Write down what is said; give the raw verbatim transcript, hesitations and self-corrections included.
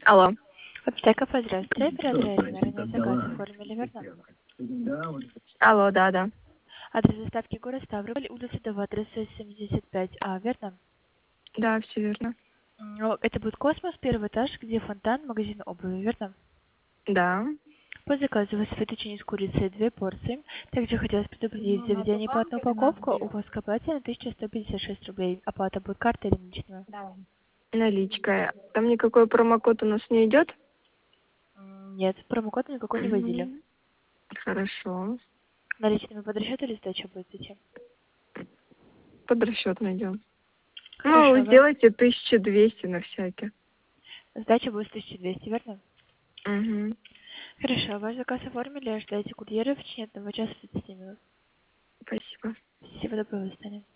Алло. Аптека, здравствуйте. Оператор Ирина. Ранее заказ оформили, верно? Алло, да, да. Адрес доставки город Ставрополь, улица Дова, адреса семьдесят пять А, верно? Да, все верно. М, Это будет Космос, первый этаж, где фонтан, магазин обуви, верно? Да. По заказу у вас фетучини с курицей две порции. Также хотелось предупредить, заведение платную упаковку у вас к оплате на тысяча сто пятьдесят шесть рублей. Оплата будет картой или наличными? Наличка. Там никакой промокод у нас не идет? М, Нет, промокод никакой не вводили. Мгм. Хорошо. Наличными под расчет или сдача будет зачем? Под расчет найдем. Ну, Хорошо, ва- сделайте тысяча двести на всякий. сдача будет тысяча двести, верно? Угу. Хорошо, ваш заказ оформили, ожидайте курьера в течение одного часа тридцати минут. Спасибо. Всего доброго, до свидания.